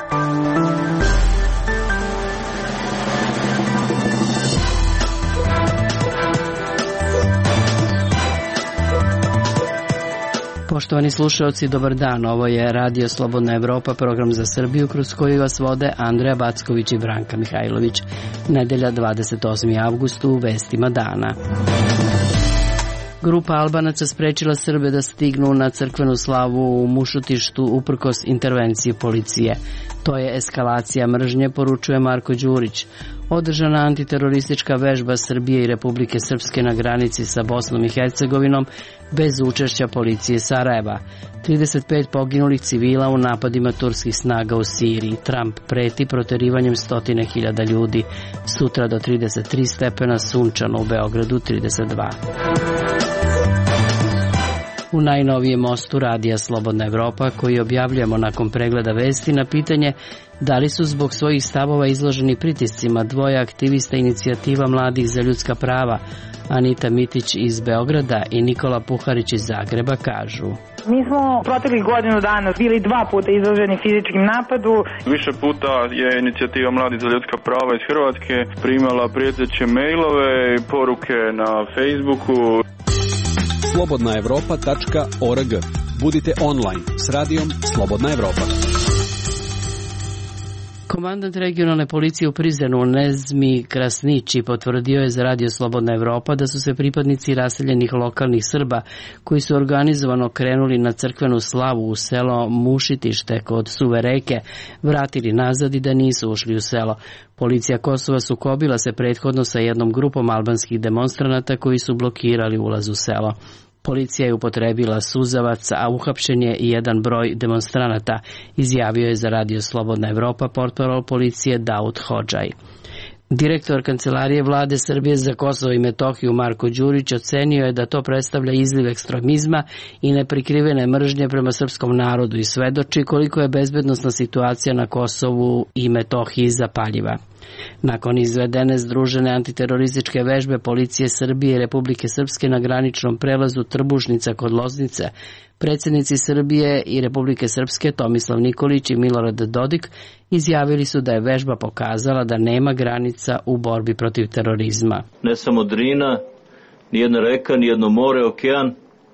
Poštovani slušalci, dobar dan. Ovo je Radio Slobodna Evropa, program za Srbiju kroz koji vas vode Andreja Backović i Branka Mihajlović. Nedelja 28. avgust u vestima dana. Grupa Albanaca sprečila Srbe da stignu na crkvenu slavu u Mušotištu uprkos intervenciji policije. To je eskalacija mržnje, poručuje Marko Đurić. Održana antiteroristička vežba Srbije i Republike Srpske na granici sa Bosnom i Hercegovinom bez učešća policije Sarajeva. 35 poginulih civila u napadima turskih snaga u Siriji. Trump preti proterivanjem 100.000 ljudi. Sutra do 33 stepena, sunčano, u Beogradu 32. U najnovijem mostu Radija Slobodna Evropa, koji objavljujemo nakon pregleda vesti, na pitanje da li su zbog svojih stavova izloženi pritiscima dvoje aktivista inicijativa mladih za ljudska prava, Anita Mitić iz Beograda i Nikola Puharić iz Zagreba, kažu: Mi smo proteklih godinu dana bili 2 puta izloženi fizičkim napadu. Više puta je inicijativa mladih za ljudska prava iz Hrvatske primala prijeteće mailove i poruke na Facebooku. slobodnaevropa.org. Budite online s radijom Slobodna Evropa. Komandant regionalne policije u Prizrenu Nezmi Krasnići potvrdio je za Radio Slobodna Evropa da su se pripadnici raseljenih lokalnih Srba koji su organizovano krenuli na crkvenu slavu u selo Mušitište kod Suve reke vratili nazad i da nisu ušli u selo. Policija Kosova sukobila se prethodno sa jednom grupom albanskih demonstranata koji su blokirali ulaz u selo. Policija je upotrebila suzavac, a uhapšen je i jedan broj demonstranata, izjavio je za Radio Slobodna Evropa portparol policije Daud Hodžaj. Direktor Kancelarije vlade Srbije za Kosovo i Metohiju Marko Đurić ocenio je da to predstavlja izliv ekstremizma i neprikrivene mržnje prema srpskom narodu i svedoči koliko je bezbednosna situacija na Kosovu i Metohiji zapaljiva. Nakon izvedene združene antiterorističke vežbe policije Srbije i Republike Srpske na graničnom prelazu Trbušnica kod Loznice, predsjednici Srbije i Republike Srpske Tomislav Nikolić i Milorad Dodik izjavili su da je vežba pokazala da nema granica u borbi protiv terorizma. Ne samo Drina, nijedna reka, nijedno more, okean,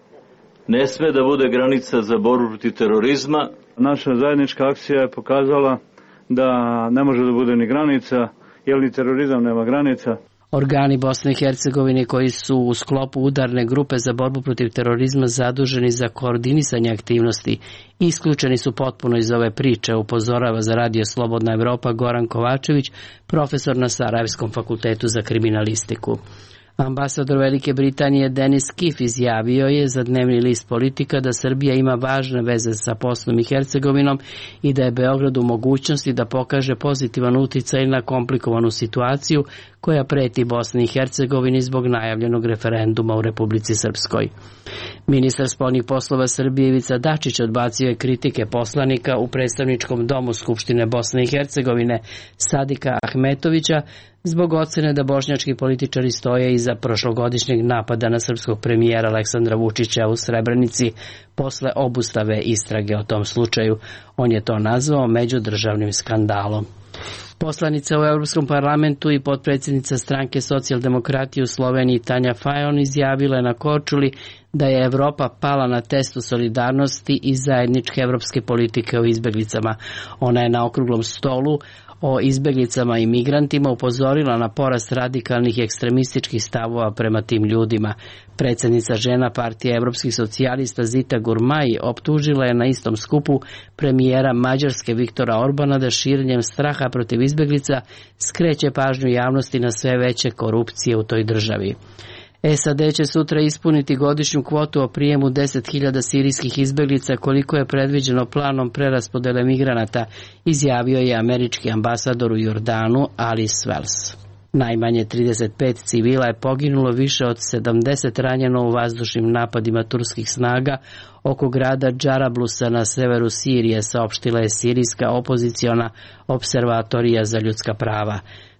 ne sme da bude granica za borbu protiv terorizma. Naša zajednička akcija je pokazala da ne može da bude ni granica, jer ni terorizam nema granica. Organi Bosne i Hercegovine koji su u sklopu udarne grupe za borbu protiv terorizma zaduženi za koordinisanje aktivnosti isključeni su potpuno iz ove priče, upozorava za Radio Slobodna Evropa Goran Kovačević, profesor na Sarajevskom fakultetu za kriminalistiku. Ambasador Velike Britanije Denis Kiff izjavio je za dnevni list Politika da Srbija ima važne veze sa Bosnom i Hercegovinom i da je Beograd u mogućnosti da pokaže pozitivan uticaj na komplikovanu situaciju koja preti Bosni i Hercegovini zbog najavljenog referenduma u Republici Srpskoj. Ministar spoljnih poslova Srbije Ivica Dačić odbacio je kritike poslanika u predstavničkom domu Skupštine Bosne i Hercegovine Sadika Ahmetovića zbog ocene da bošnjački političari stoje iza prošlogodišnjeg napada na srpskog premijera Aleksandra Vučića u Srebrenici posle obustave istrage o tom slučaju. On je to nazvao međudržavnim skandalom. Poslanica u Europskom parlamentu i potpredsjednica stranke Socijaldemokratije u Sloveniji Tanja Fajon izjavila je na Korčuli da je Evropa pala na testu solidarnosti i zajedničke evropske politike o izbeglicama. Ona je na okruglom stolu o izbeglicama i migrantima upozorila na porast radikalnih i ekstremističkih stavova prema tim ljudima. Predsjednica žena partije evropskih socijalista Zita Gurmaj optužila je na istom skupu premijera Mađarske Viktora Orbana da širenjem straha protiv izbeglica skreće pažnju javnosti na sve veće korupcije u toj državi. SAD će sutra ispuniti godišnju kvotu o prijemu 10.000 sirijskih izbeglica koliko je predviđeno planom preraspodele migranata, izjavio je američki ambasador u Jordanu Ali Svels. Najmanje 35 civila je poginulo, više od 70 ranjeno u vazdušnim napadima turskih snaga oko grada Džarablusa na severu Sirije, saopštila je sirijska opoziciona observatorija za ljudska prava.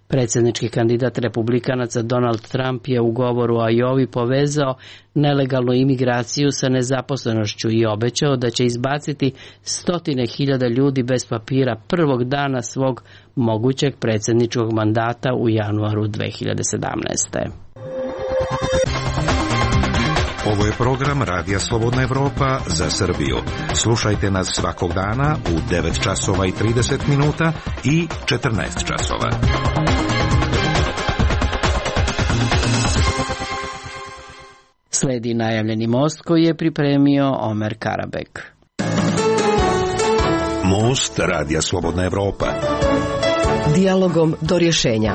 Predsjednički kandidat republikanaca Donald Trump je u govoru o Iowi povezao nelegalnu imigraciju sa nezaposlenošću i obećao da će izbaciti 100.000 ljudi bez papira prvog dana svog mogućeg predsjedničkog mandata u januaru 2017. Ovo je program Radija Slobodna Evropa za Srbiju. Slušajte nas svakog dana u 9 časova i 30 minuta i 14 časova. Sledi najavljeni most koji je pripremio Omer Karabek. Most Radija Slobodna Evropa. Dijalogom do rješenja.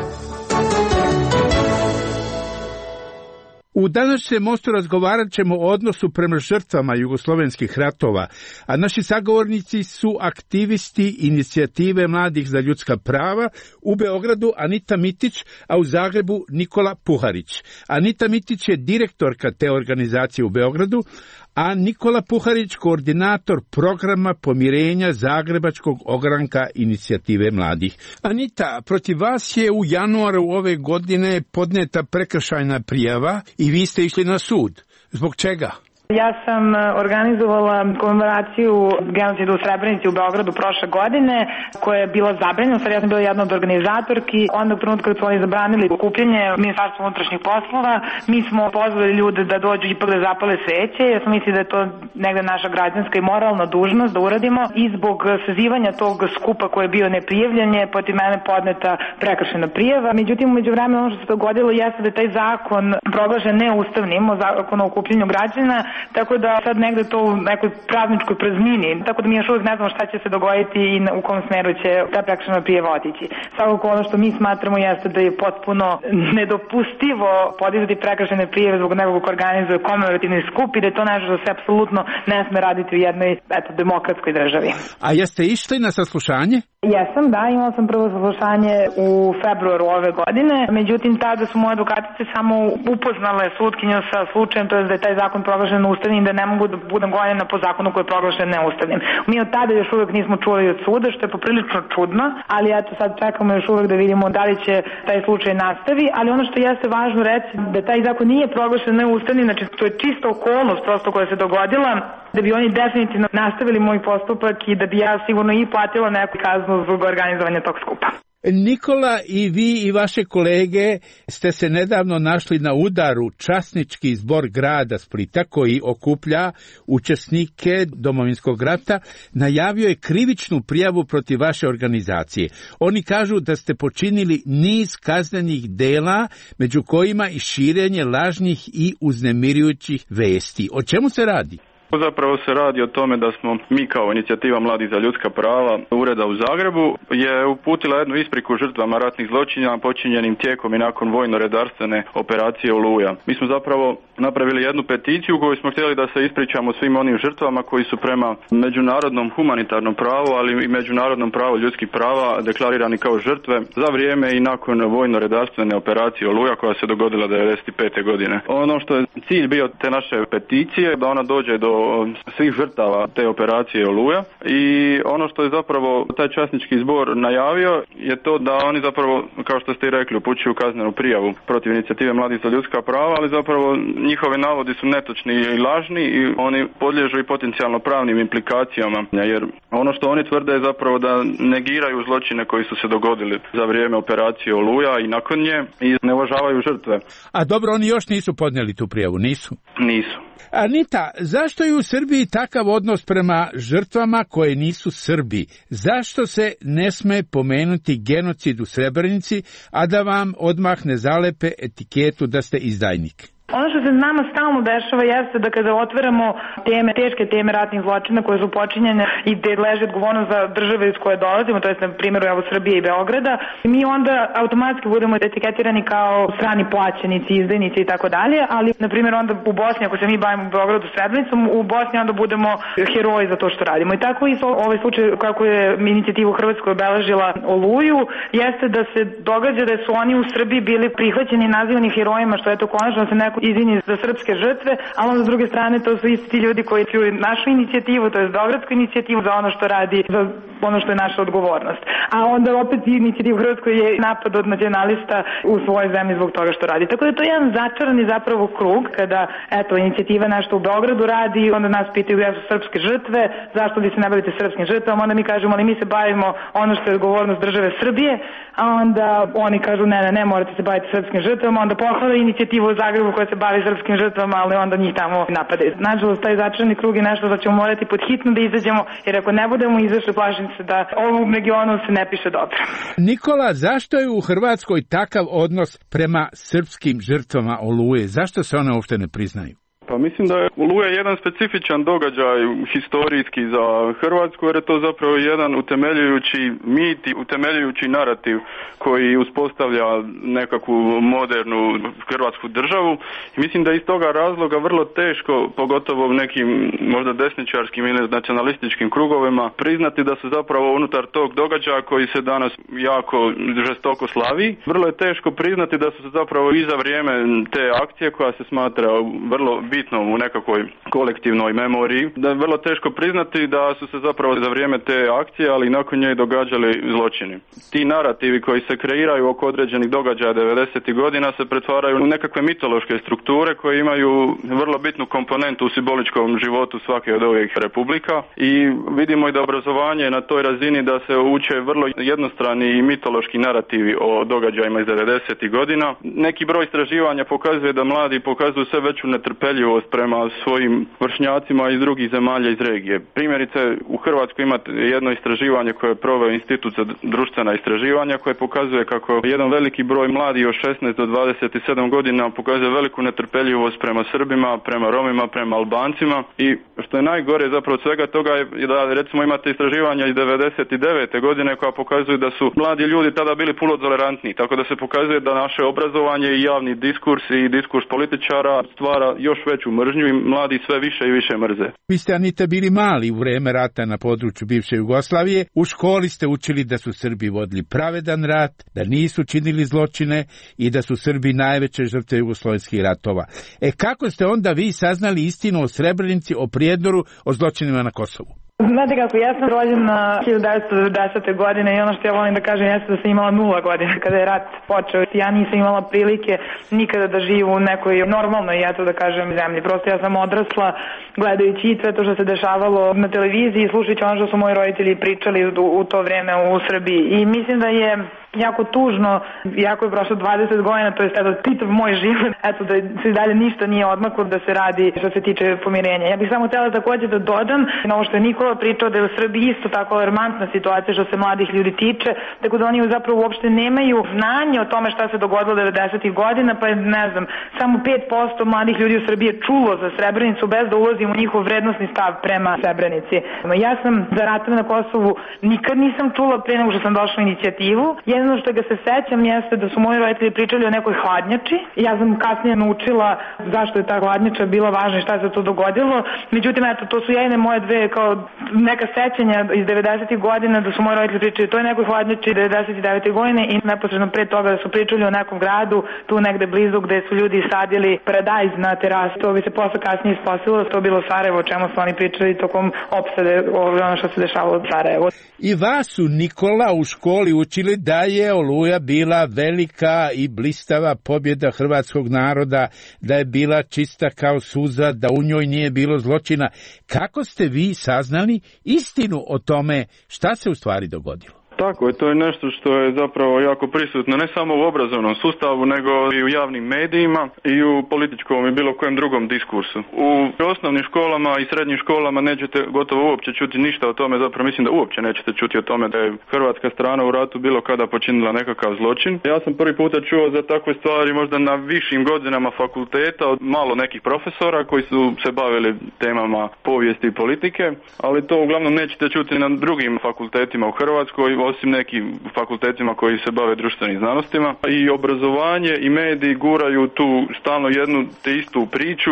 U današnjem mostu razgovarat ćemo o odnosu prema žrtvama jugoslovenskih ratova, a naši sagovornici su aktivisti inicijative Mladih za ljudska prava, u Beogradu Anita Mitić, a u Zagrebu Nikola Puharić. Anita Mitić je direktorka te organizacije u Beogradu, a Nikola Puharić koordinator programa pomirenja Zagrebačkog ogranka inicijative mladih. Anita, protiv vas je u januaru ove godine podneta prekršajna prijava i vi ste išli na sud. Zbog čega? Ja sam organizovala komemoraciju genocida u Srebrenici u Beogradu prošle godine, koja je bila zabranjena, sad ja sam bila jedna od organizatorki. Onda u trenutku kad su oni zabranili okupljanje Ministarstva unutrašnjih poslova, mi smo pozvali ljude da dođu ipak da zapale sveće, jer smo mislili da je to negde naša građanska i moralna dužnost da uradimo, i zbog sazivanja tog skupa koji je bio neprijavljen je protiv mene podneta prekršajna prijava. Međutim, umeđu vremena ono što se dogodilo jeste da je taj zakon proglašen neustavnim, zakon o okupljanju građana, tako da sad negde to u nekoj prazničkoj praznini, tako da mi još uvijek ne znamo šta će se dogoditi i u kom smeru će ta prekršajna prijava otići. Svakako ono što mi smatramo jeste da je potpuno nedopustivo podizati prekršajne prijave zbog nekog ko organizuje komemorativni skup i da je to nešto što se apsolutno ne sme raditi u jednoj demokratskoj državi. A jeste išli na saslušanje? Jesam, da, imala sam prvo saslušanje u februaru ove godine, međutim tada su moje advokatice samo upoznale sudkinju sa slučajem, to je da je taj zakon proglašen ustavnim, da ne mogu da budem gonjena po zakonu koji je proglašen neustavnim. Mi od tada još uvijek nismo čuli od suda, što je poprilično čudno, ali eto sad čekamo još uvijek da vidimo da li će taj slučaj nastavi, ali ono što jeste važno reći da taj zakon nije proglašen neustavnim, znači to je čista okolnost prosto koja se dogodila, da bi oni definitivno nastavili moj postupak i da bi ja sigurno i platila neku kaznu zbog organizovanja tog skupa. Nikola, i vi i vaše kolege ste se nedavno našli na udaru časnički zbor grada Splita, koji okuplja učesnike Domovinskog rata, najavio je krivičnu prijavu protiv vaše organizacije. Oni kažu da ste počinili niz kaznenih dela, među kojima i širenje lažnih i uznemirujućih vesti. O čemu se radi? Zapravo se radi o tome da smo mi kao inicijativa Mladih za ljudska prava ureda u Zagrebu je uputila jednu ispriku žrtvama ratnih zločina počinjenim tijekom i nakon vojno-redarstvene operacije Oluja. Mi smo zapravo napravili jednu peticiju koju smo htjeli da se ispričamo svim onim žrtvama koji su prema međunarodnom humanitarnom pravu, ali i međunarodnom pravu ljudskih prava deklarirani kao žrtve za vrijeme i nakon vojno-redarstvene operacije Oluja koja se dogodila 1995. godine. Ono što je cilj bio te naše peticije da ona dođe do svih žrtava te operacije Oluja, i ono što je zapravo taj časnički zbor najavio je to da oni zapravo, kao što ste i rekli, upućuju kaznenu prijavu protiv inicijative Mladih za ljudska prava, ali zapravo njihovi navodi su netočni i lažni i oni podliježu i potencijalno pravnim implikacijama, jer ono što oni tvrde je zapravo da negiraju zločine koji su se dogodili za vrijeme operacije Oluja i nakon nje i ne uvažavaju žrtve. A dobro, oni još nisu podnijeli tu prijavu, nisu? Nisu. Anita, zašto je u Srbiji takav odnos prema žrtvama koje nisu Srbi? Zašto se ne sme pomenuti genocid u Srebrenici, a da vam odmah ne zalepe etiketu da ste izdajnik? Ono što se nama stalno dešava jeste da kada otvaramo teme, teške teme ratnih zločina koje su počinjene i gde leži odgovornost za države iz koje dolazimo, to je na primjeru evo Srbije i Beograda, mi onda automatski budemo etiketirani kao strani plaćenici, izdajnici i tako dalje, ali na primjer onda u Bosni, ako se mi bavimo u Beogradu Srebrenicom, u Bosni onda budemo heroji za to što radimo. I tako i ovaj slučaj kako je inicijativa u Hrvatskoj obeležila Oluju, jeste da se događa da su oni u Srbiji bili prihvaćeni i nazivani herojima, što je to konačno se neko izvini za srpske žrtve, ali onda s druge strane to su isti ljudi koji čuju našu inicijativu, to je beogradsku inicijativu za ono što radi, za ono što je naša odgovornost. A onda opet inicijativu Hrvatskoj je napad od nacionalista u svojoj zemlji zbog toga što radi. Tako da to je jedan začarani zapravo krug kada, eto, inicijativa nešto u Beogradu radi, onda nas pitaju gdje su srpske žrtve, zašto vi se ne bavite srpskim žrtvama, onda mi kažemo, ali mi se bavimo ono što je odgovornost države Srbije, a onda oni kažu, ne, morate se baviti srpskim žrtvama, onda pohvale inicijativu u Zagrebu koja se bavi srpskim žrtvama, ali onda njih tamo napadaju. Nažalost, taj začarani krug je nešto da ćemo morati pod hitno da izađemo, jer ako ne budemo izašli, plašim se da ovom regionu se ne piše dobro. Nikola, zašto je u Hrvatskoj takav odnos prema srpskim žrtvama Oluje? Zašto se one uopšte ne priznaju? Pa mislim da je Oluja jedan specifičan događaj historijski za Hrvatsku, jer je to zapravo jedan utemeljujući mit i utemeljujući narativ koji uspostavlja nekakvu modernu hrvatsku državu. I mislim da iz toga razloga vrlo teško, pogotovo u nekim možda desničarskim ili nacionalističkim krugovima, priznati da su zapravo unutar tog događaja koji se danas jako žestoko slavi. Vrlo je teško priznati da su se zapravo i za vrijeme te akcije koja se smatra vrlo bitno u nekakvoj kolektivnoj memoriji, da je vrlo teško priznati da su se zapravo za vrijeme te akcije, ali i nakon nje događali zločini. Ti narativi koji se kreiraju oko određenih događaja 90. godina se pretvaraju u nekakve mitološke strukture koje imaju vrlo bitnu komponentu u simboličkom životu svake od ovih republika i vidimo i da obrazovanje na toj razini da se uče vrlo jednostrani i mitološki narativi o događajima iz 90. godina. Neki broj istraživanja pokazuje da mladi pokazuju sve veću netrpeljivost prema svojim vršnjacima iz drugih zemalja iz regije. Primjerice, u Hrvatskoj imate jedno istraživanje koje je proveo Institut za društvena istraživanja koje pokazuje kako jedan veliki broj mladih od 16 do 27 godina pokazuje veliku netrpeljivost prema Srbima, prema Romima, prema Albancima i što je najgore zapravo od svega toga je da recimo imate istraživanja iz 99. godine koja pokazuju da su mladi ljudi tada bili puno tolerantniji, tako da se pokazuje da naše obrazovanje i javni diskurs i diskurs političara stvara još veću mržnju i mladi sve više i više mrze. Vi ste, Anita, bili mali u vrijeme rata na području bivše Jugoslavije. U školi ste učili da su Srbi vodili pravedan rat, da nisu činili zločine i da su Srbi najveće žrtve jugoslovenskih ratova. Kako ste onda vi saznali istinu o Srebrenici, o Prijedoru, o zločinima na Kosovu? Znate kako, ja sam rođena 1990. godine i ono što ja volim da kažem jeste da sam imala 0 godina kada je rat počeo. Ja nisam imala prilike nikada da živim u nekoj normalnoj, eto da kažem, zemlji. Prosto ja sam odrasla gledajući i sve to što se dešavalo na televiziji i slušajući ono što su moji roditelji pričali u to vrijeme u Srbiji. I mislim da je jako tužno, jako je prošlo 20 godina, to je čitav moj život, eto da se dalje ništa nije odmaklo da se radi što se tiče pomirenja. Ja bih samo htjela također da dodam na ovo što je Nikola pričao da je u Srbiji isto tako alarmantna situacija što se mladih ljudi tiče, tako da oni zapravo uopšte nemaju znanje o tome šta se dogodilo 90. godina, pa je, ne znam, samo 5% mladih ljudi u Srbiji je čulo za Srebrenicu bez da ulazim u njihov vrednosni stav prema Srebrenici. Ja sam za ratove na Kosovu nikad nisam čula pre nego što sam došla u inicijativu. Jedino što ga se sećam jeste da su moji roditelji pričali o nekoj hladnjači. Ja sam kasnije naučila zašto je ta hladnjača bila važna i šta se to dogodilo. Međutim, eto, to su jedine moje dve kao neka sećanja iz 90. godina da su moji roditelji pričali o toj nekoj hladnjači 99. godine i neposredno pre toga da su pričali o nekom gradu tu negde blizu gde su ljudi sadili paradajz na terasu. To bi se posle kasnije ispostavilo, to je bilo Sarajevo, o čemu su oni pričali tokom opsade ono što se dešavalo u Sarajevu. I vas su, Nikola, u školi učili da je Oluja bila velika i blistava pobjeda hrvatskog naroda, da je bila čista kao suza, da u njoj nije bilo zločina. Kako ste vi saznali istinu o tome šta se u stvari dogodilo? Tako je, to je nešto što je zapravo jako prisutno ne samo u obrazovnom sustavu, nego i u javnim medijima i u političkom i bilo kojem drugom diskursu. U osnovnim školama i srednjim školama nećete gotovo uopće čuti ništa o tome, zapravo mislim da uopće nećete čuti o tome da je hrvatska strana u ratu bilo kada počinila nekakav zločin. Ja sam prvi puta čuo za takve stvari možda na višim godinama fakulteta od malo nekih profesora koji su se bavili temama povijesti i politike, ali to uglavnom nećete čuti na drugim fakultetima u Hrvatskoj, osim nekim fakultetima koji se bave društvenim znanostima. I obrazovanje i mediji guraju tu stalno jednu te istu priču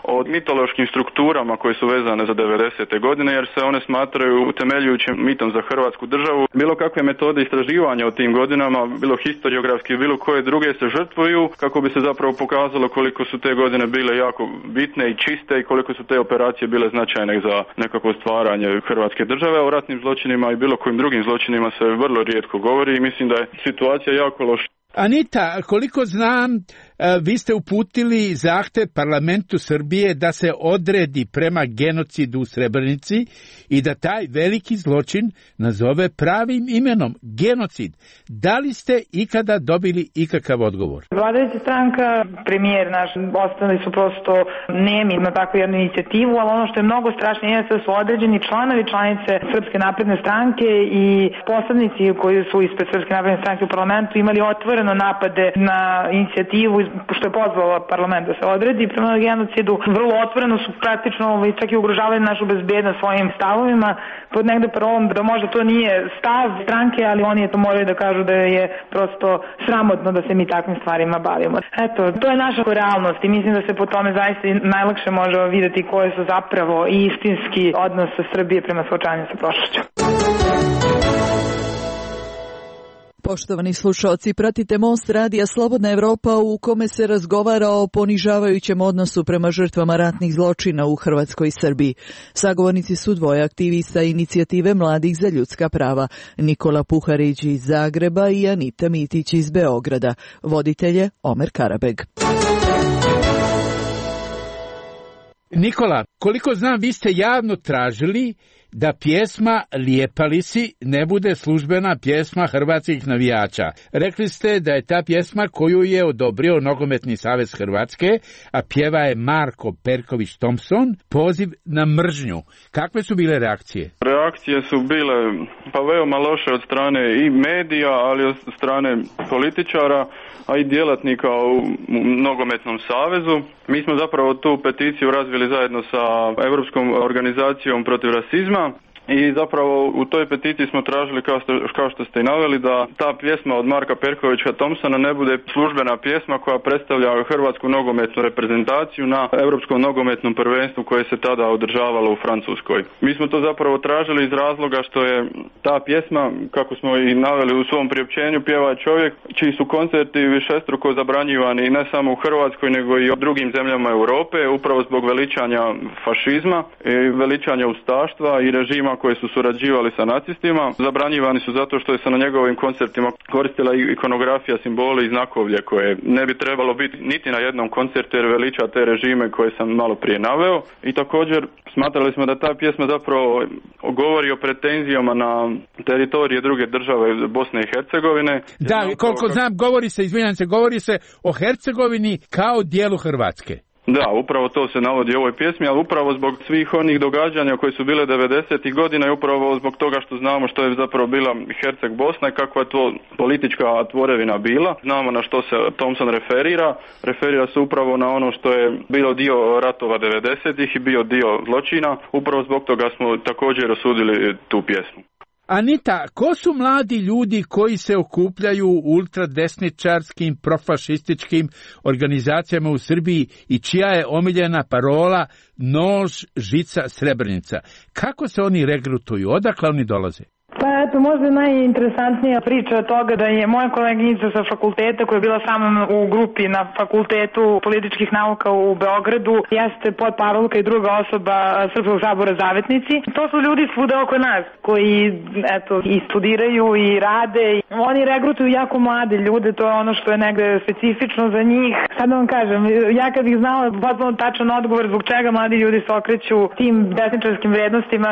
o mitološkim strukturama koje su vezane za 90. godine, jer se one smatraju utemeljujućim mitom za Hrvatsku državu. Bilo kakve metode istraživanja o tim godinama, bilo historiografski, bilo koje druge se žrtvuju kako bi se zapravo pokazalo koliko su te godine bile jako bitne i čiste i koliko su te operacije bile značajne za nekako stvaranje Hrvatske države. O ratnim zločinima i bilo kojim drugim zločinima se vrlo rijetko govori i mislim da je situacija jako loša. Anita, koliko znam, vi ste uputili zahtev parlamentu Srbije da se odredi prema genocidu u Srebrenici i da taj veliki zločin nazove pravim imenom, genocid. Da li ste ikada dobili ikakav odgovor? Vladajuća stranka, premijer naš, ostali su prosto nemi na takvu jednu inicijativu, ali ono što je mnogo strašnije je da su određeni članovi članice Srpske napredne stranke i poslanici koji su ispred Srpske napredne stranke u parlamentu imali otvoreno napade na inicijativu što je pozvala parlament da se odredi prema genocidu. Vrlo otvoreno su praktično čak i ugrožavali našu bezbednost svojim stavovima pod negde parolom da možda to nije stav stranke, ali oni to moraju da kažu da je prosto sramotno da se mi takvim stvarima bavimo. Eto, to je naša realnost i mislim da se po tome zaista najlakše može vidjeti koje su zapravo i istinski odnos Srbije prema suočavanju sa prošlošću. Poštovani slušalci, pratite Most radija Slobodna Evropa u kome se razgovara o ponižavajućem odnosu prema žrtvama ratnih zločina u Hrvatskoj i Srbiji. Sagovornici su dvoje aktivista inicijative Mladih za ljudska prava, Nikola Puharić iz Zagreba i Anita Mitić iz Beograda. Voditelj je Omer Karabeg. Nikola, koliko znam, vi ste javno tražili da pjesma Lijepa li si ne bude službena pjesma hrvatskih navijača. Rekli ste da je ta pjesma koju je odobrio Nogometni savez Hrvatske, a pjeva je Marko Perković Thompson, poziv na mržnju. Kakve su bile reakcije? Reakcije su bile pa veoma loše od strane i medija, ali od strane političara, a i djelatnika u Nogometnom savezu. Mi smo zapravo tu peticiju razvili zajedno sa Europskom organizacijom protiv rasizma. I zapravo u toj peticiji smo tražili, kao što ste i naveli, da ta pjesma od Marka Perkovića Thompsona ne bude službena pjesma koja predstavlja hrvatsku nogometnu reprezentaciju na Europskom nogometnom prvenstvu koje se tada održavalo u Francuskoj. Mi smo to zapravo tražili iz razloga što je ta pjesma, kako smo i naveli u svom priopćenju, pjeva čovjek čiji su koncerti višestruko zabranjivani ne samo u Hrvatskoj nego i u drugim zemljama Europe, upravo zbog veličanja fašizma i veličanja ustaštva i režima koji su surađivali sa nacistima. Zabranjivani su zato što je se na njegovim koncertima koristila ikonografija, simboli i znakovlje koje ne bi trebalo biti niti na jednom koncertu jer veliča te režime koje sam malo prije naveo. I također smatrali smo da ta pjesma zapravo govori o pretenzijama na teritorije druge države Bosne i Hercegovine. Da, koliko znam, govori se o Hercegovini kao dijelu Hrvatske. Da, upravo to se navodi u ovoj pjesmi, ali upravo zbog svih onih događanja koji su bile 90. godina i upravo zbog toga što znamo što je zapravo bila Herceg Bosna i kakva je to politička tvorevina bila. Znamo na što se Thompson referira. Referira se upravo na ono što je bilo dio ratova 90. i bio dio zločina. Upravo zbog toga smo također osudili tu pjesmu. Anita, ko su mladi ljudi koji se okupljaju u ultradesničarskim, profašističkim organizacijama u Srbiji i čija je omiljena parola nož, žica, Srebrenica? Kako se oni regrutuju? Odakle oni dolaze? Pa eto, možda najinteresantnija priča od toga da je moja koleginica sa fakulteta koja je bila samo u grupi na Fakultetu političkih nauka u Beogradu, jeste podparolka i druga osoba Srpskog sabora Zavetnici. To su ljudi svuda oko nas koji eto i studiraju i rade. Oni regrutuju jako mlade ljude, to je ono što je negde specifično za njih. Sad da vam kažem, ja kad bih znala potpuno tačan odgovor zbog čega mladi ljudi se okreću tim desničarskim vrednostima,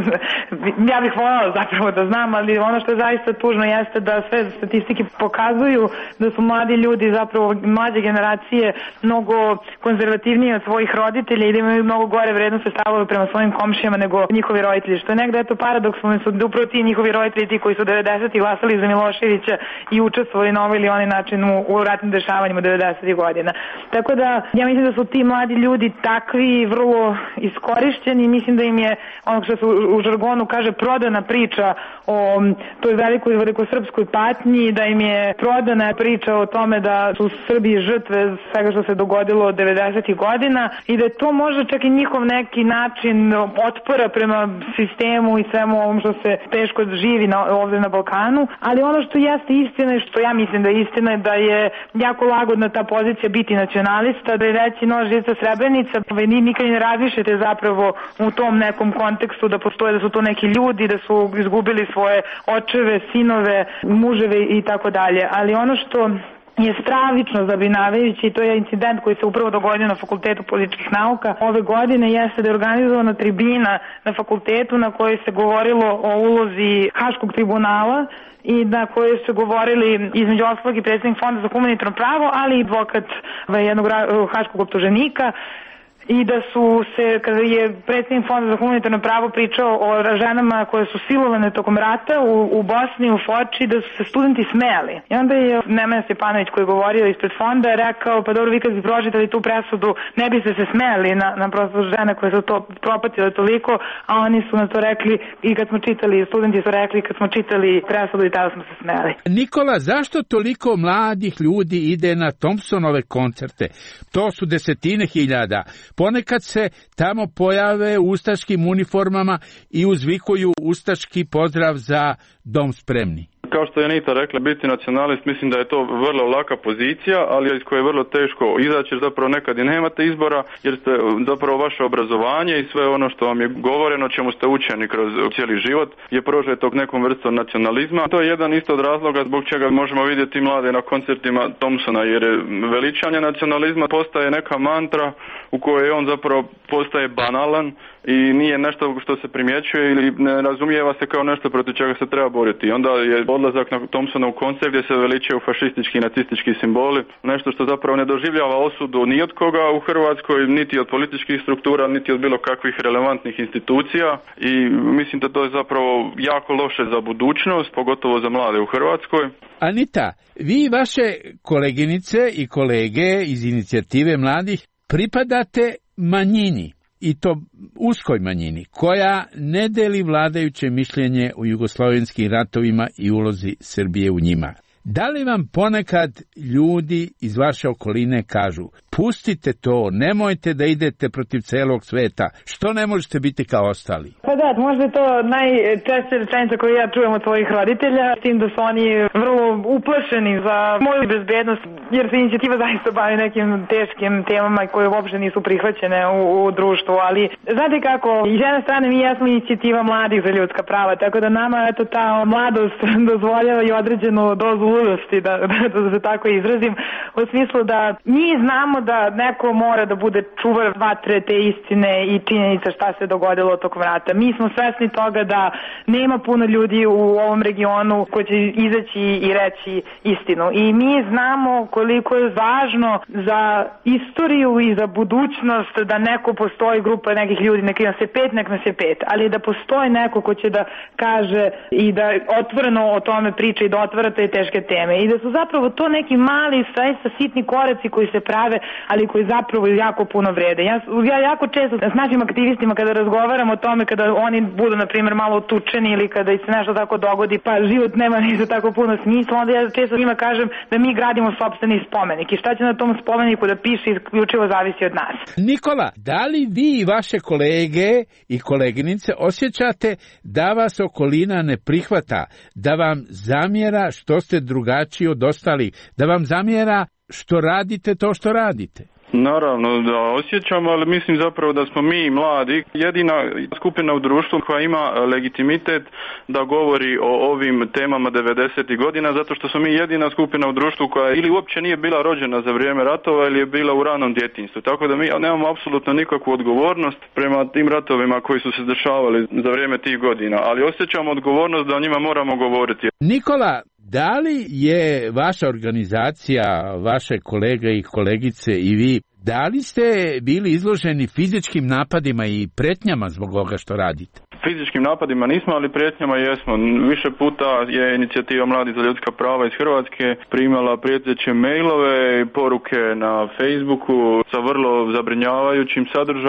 ja bih voljela zapravo da znam, ali ono što je zaista tužno jeste da sve statistike pokazuju da su mladi ljudi, zapravo mlađe generacije, mnogo konzervativnije od svojih roditelja i da imaju mnogo gore vrednosti stavove prema svojim komšijama nego njihovi roditelji. Što je negde eto paradoksalno su da upravo ti njihovi roditelji ti koji su 90-ih glasali za Miloševića i učestvovali na ovaj ili onaj način u ratnim dešavanjima 90-ih godina. Tako da ja mislim da su ti mladi ljudi takvi vrlo iskorišćeni i mislim da im je ono što se u žargonu kaže prodana priča o toj velikosrpskoj patnji, da im je prodana priča o tome da su Srbiji žrtve svega što se dogodilo od 90. godina i da je to možda čak i njihov neki način otpora prema sistemu i svemu ovom što se teško živi ovde na Balkanu, ali ono što jeste istina i što ja mislim da je istina je da je jako lagodna ta pozicija biti nacionalista, da je reći nož živca Srebrenica, vi nikad ne razmišljate zapravo u tom nekom kontekstu da postoje, da su to neki ljudi, da su izgubili svoje očeve, sinove, muževe i tako dalje, ali ono što je stravično zabrinjavajući, to je incident koji se upravo dogodio na Fakultetu političkih nauka ove godine, jeste da je organizovana tribina na fakultetu na kojoj se govorilo o ulozi Haškog tribunala i na kojoj su govorili između ostalog i predsjednik Fonda za humanitarno pravo, ali i advokat jednog haškog optuženika, i da su se, kada je predsjednik Fonda za humanitarno pravo pričao o ženama koje su silovane tokom rata u Bosni, u Foči, da su se studenti smejali. I onda je Nemanja Stjepanović koji je govorio ispred fonda rekao, pa dobro, vi kad bi pročitali tu presudu, ne biste se smejali na prosto žene koje su to propatile toliko, a oni su na to rekli i kad smo čitali, studenti su rekli kad smo čitali presudu i tada smo se smejali. Nikola, zašto toliko mladih ljudi ide na Thompsonove koncerte? To su desetine hiljada. Ponekad se tamo pojave u ustaškim uniformama i uzvikuju ustaški pozdrav za dom spremni. Kao što je Anita rekla, biti nacionalist, mislim da je to vrlo laka pozicija, ali iz koje je vrlo teško izaći, jer zapravo nekad i nemate izbora, jer ste zapravo vaše obrazovanje i sve ono što vam je govoreno, čemu ste učeni kroz cijeli život, je prožeto nekom vrstom nacionalizma. To je jedan isto od razloga zbog čega možemo vidjeti mlade na koncertima Thompsona, jer veličanje nacionalizma postaje neka mantra u kojoj on zapravo postaje banalan i nije nešto što se primjećuje ili ne razumijeva se kao nešto protiv čega se treba boriti. Onda je odlazak na Thompsonov koncert gdje se veličaju fašistički i nacistički simboli, nešto što zapravo ne doživljava osudu ni od koga u Hrvatskoj, niti od političkih struktura, niti od bilo kakvih relevantnih institucija, i mislim da to je zapravo jako loše za budućnost, pogotovo za mlade u Hrvatskoj. Anita, vi i vaše koleginice i kolege iz inicijative mladih pripadate manjini, i to uskoj manjini, koja ne deli vladajuće mišljenje o jugoslovenskim ratovima i ulozi Srbije u njima. Da li vam ponekad ljudi iz vaše okoline kažu, pustite to, nemojte da idete protiv celog sveta, što ne možete biti kao ostali? Pa da, možda je to najčešća rečenica koju ja čujem od svojih roditelja, s tim da su oni vrlo uplašeni za moju bezbednost, jer se inicijativa zaista bavi nekim teškim temama koje uopšte nisu prihvaćene u društvu, ali znate kako, iz jedne strane mi jesmo inicijativa mladih za ljudska prava, tako da nama ta mladost dozvoljava i određenu dozu ludosti, da se tako izrazim, u smislu da mi znamo da neko mora da bude čuvar vatre te istine i činjenica šta se dogodilo tokom rata. Mi smo svesni toga da nema puno ljudi u ovom regionu koji će izaći i reći istinu. I mi znamo koliko je važno za istoriju i za budućnost da neko postoji, grupa nekih ljudi, nek nas je 5, nek nas je 5, ali da postoji neko ko će da kaže i da otvoreno o tome priča i da otvara te teške teme. I da su zapravo to neki mali, zaista sitni koraci koji se prave, ali koji zapravo jako puno vrede. Ja jako često s našim aktivistima kada razgovaram o tome, kada oni budu, na primjer, malo otučeni ili kada se nešto tako dogodi, pa život nema ni za tako puno smisla, onda ja često njima kažem da mi gradimo sopstveni spomenik i šta će na tom spomeniku da piše isključivo zavisi od nas. Nikola, da li vi i vaše kolege i koleginice osjećate da vas okolina ne prihvata, da vam zamjera što ste drugačiji od ostalih, da vam zamjera što radite to što radite? Naravno da osjećam, ali mislim zapravo da smo mi mladi jedina skupina u društvu koja ima legitimitet da govori o ovim temama 90. godina, zato što smo mi jedina skupina u društvu koja ili uopće nije bila rođena za vrijeme ratova ili je bila u ranom djetinjstvu. Tako da mi nemamo apsolutno nikakvu odgovornost prema tim ratovima koji su se dešavali za vrijeme tih godina, ali osjećamo odgovornost da o njima moramo govoriti. Nikola, da li je vaša organizacija, vaše kolege i kolegice i vi, da li ste bili izloženi fizičkim napadima i pretnjama zbog ovoga što radite? Fizičkim napadima nismo, ali prijetnjama jesmo. Više puta je inicijativa Mladih za ljudska prava iz Hrvatske primala prijeteće mailove i poruke na Facebooku sa vrlo zabrinjavajućim sadržajem.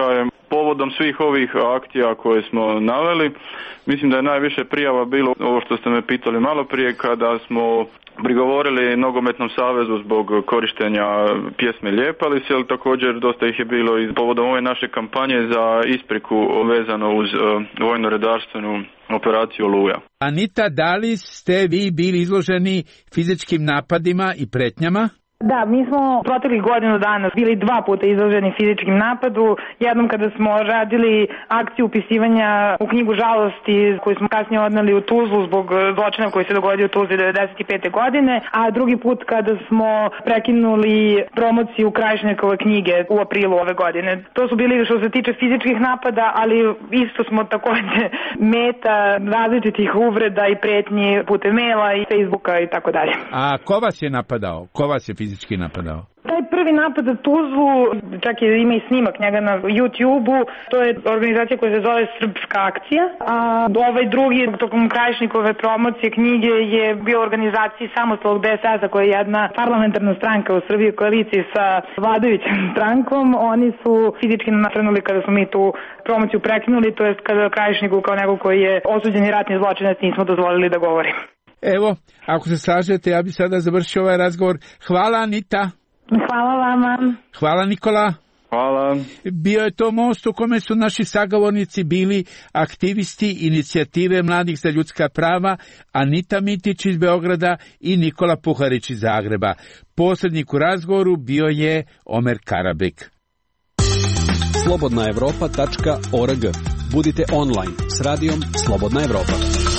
Povodom svih ovih akcija koje smo naveli, mislim da je najviše prijava bilo ovo što ste me pitali malo prije, kada smo prigovorili Nogometnom savezu zbog korištenja pjesme Lijepa li se, ali također dosta ih je bilo i povodom ove naše kampanje za ispriku vezano uz vojno-redarstvenu operaciju Oluja. Anita, da li ste vi bili izloženi fizičkim napadima i pretnjama? Da, mi smo proteklih godinu dana bili 2 puta izloženi fizičkim napadu. Jednom kada smo radili akciju upisivanja u knjigu žalosti koju smo kasnije odneli u Tuzlu zbog zločina koji se dogodio u Tuzli 1995. godine, a drugi put kada smo prekinuli promociju Krajišnikove knjige u aprilu ove godine. To su bili što se tiče fizičkih napada, ali isto smo također meta različitih uvreda i pretnji putem maila i Facebooka i tako dalje. A ko vas je napadao? Ko vas je fizički napadao? Taj prvi napad u Tuzlu, čak ima i snimak njega na YouTube-u, to je organizacija koja se zove Srpska akcija, a ovaj drugi, tokom Krajišnikove promocije knjige, je bio u organizaciji Samostalnog DSS-a, koja je jedna parlamentarna stranka u Srbiji u koaliciji sa vladajućom strankom. Oni su fizički nasrnuli kada smo mi tu promociju prekinuli, to jest kada Krajišniku kao nego koji je osuđeni ratni zločinac nismo dozvolili da govori. Evo, ako se slažete, ja bih sada završio ovaj razgovor. Hvala, Anita. Hvala vama. Hvala, Nikola. Hvala. Bio je to most u kome su naši sagovornici bili aktivisti inicijative Mladih za ljudska prava, Anita Mitić iz Beograda i Nikola Puharić iz Zagreba. Posrednik u razgovoru bio je Omer Karabek. slobodnaevropa.org. Budite online s radijom Slobodna Evropa.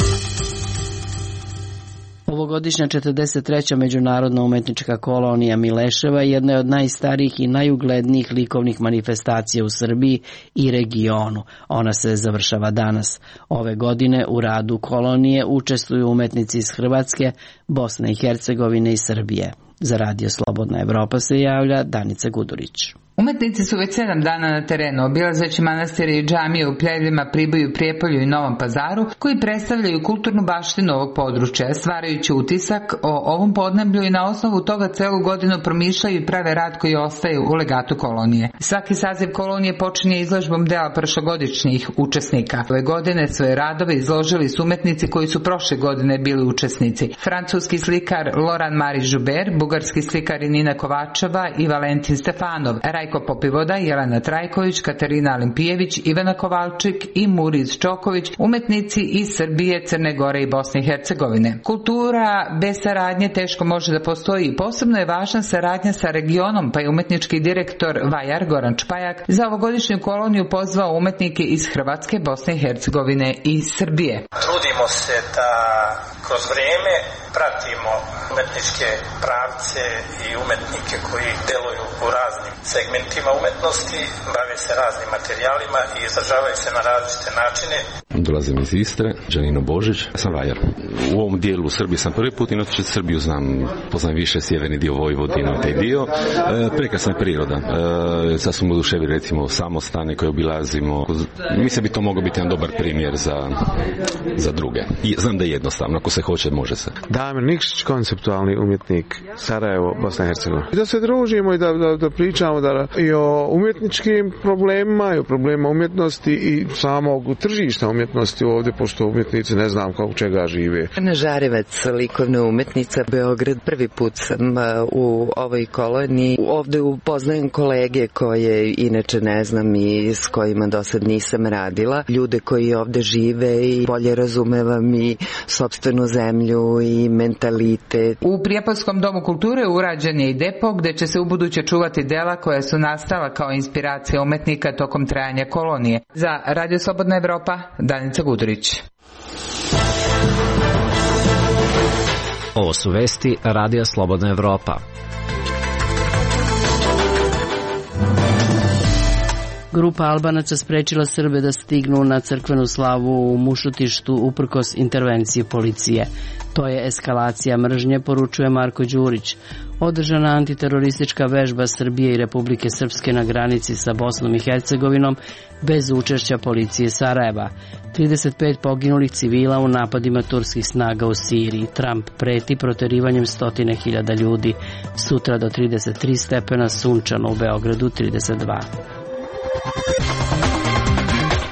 Ovogodišnja 43. međunarodna umetnička kolonija Mileševa jedna je od najstarijih i najuglednijih likovnih manifestacija u Srbiji i regionu. Ona se završava danas. Ove godine u radu kolonije učestvuju umetnici iz Hrvatske, Bosne i Hercegovine i Srbije. Za Radio Slobodna Evropa se javlja Danica Gudurić. Umetnici su već 7 dana na terenu, obilazeći manastire i džamije u Pljevljima, Priboju, Prijepolju i Novom Pazaru, koji predstavljaju kulturnu baštinu ovog područja, stvarajući utisak o ovom podneblju i na osnovu toga celu godinu promišljaju i prave rad koji ostaje u legatu kolonije. Svaki saziv kolonije počinje izložbom dela prošlogodišnjih učesnika. Ove godine svoje radove izložili su umetnici koji su prošle godine bili učesnici. Francuski slikar Laurent Marie Joubert, bugarski slikar Nina Kovačeva i Valentin Stefanov, Rajko Popivoda, Jelena Trajković, Katarina Alimpijević, Ivana Kovalčik i Muriz Čoković, umetnici iz Srbije, Crne Gore i Bosne i Hercegovine. Kultura bez saradnje teško može da postoji i posebno je važna saradnja sa regionom, pa je umetnički direktor Vajar Goran Čpajak za ovogodišnju koloniju pozvao umetnike iz Hrvatske, Bosne i Hercegovine i Srbije. Trudimo se da kroz vrijeme pratimo umetničke pravce i umetnike koji deluju u raznim segmentima umetnosti, bave se raznim materijalima i izražavaju se na različite načine. Dolazim iz Istre, Đanino Božić, sam vajar. U ovom dijelu Srbije sam prvi put, inače Srbiju poznam više sjeverni dio Vojvodine, taj dio. Prekrasna priroda. Sad smo oduševili recimo samostane koje obilazimo. Mislim bi to mogao biti jedan dobar primjer za druge. I znam da je jednostavno, ako se hoće, može se. Damir Nikšić, konceptualni umjetnik, Sarajevo, Bosna i Hercegovina. Da se družimo i da pričamo i o umjetničkim problemima, i o problemima umjetnosti i samog tržišta umjetnosti ovdje, pošto umjetnici ne znam kako čega žive. Ana Žarevac, likovna umetnica, Beograd. Prvi put sam u ovoj koloniji. Ovdje upoznajem kolege koje inače ne znam i s kojima do sad nisam radila. Ljude koji ovdje žive i bolje razumevam i sopstvenu zemlju i mentalitet. U Prijepolskom domu kulture urađen je i depo gdje će se ubuduće čuvati dela koja su nastala kao inspiracija umetnika tokom trajanja kolonije. Za Radio Slobodna Evropa, Danica Gudurić. Ovo su vesti Radio Slobodna Evropa. Grupa Albanaca sprečila Srbe da stignu na crkvenu slavu u Mušutištu uprkos intervenciji policije. To je eskalacija mržnje, poručuje Marko Đurić. Održana antiteroristička vežba Srbije i Republike Srpske na granici sa Bosnom i Hercegovinom bez učešća policije Sarajeva. 35 poginulih civila u napadima turskih snaga u Siriji. Trump preti proterivanjem 100.000 ljudi. Sutra do 33 stepena, sunčano, u Beogradu 32.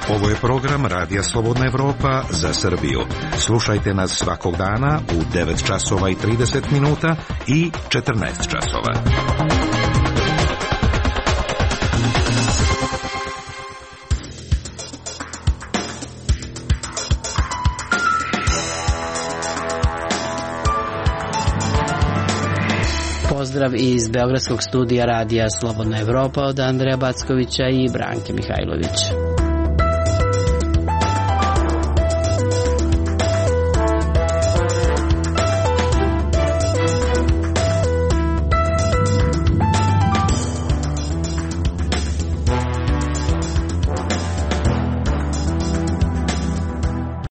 Ovo je program Radija Slobodna Evropa za Srbiju. Slušajte nas svakog dana u 9 časova i 30 minuta i 14 časova. Pozdrav iz Beogradskog studija Radija Slobodna Evropa od Andreja Backovića i Branke Mihajlović.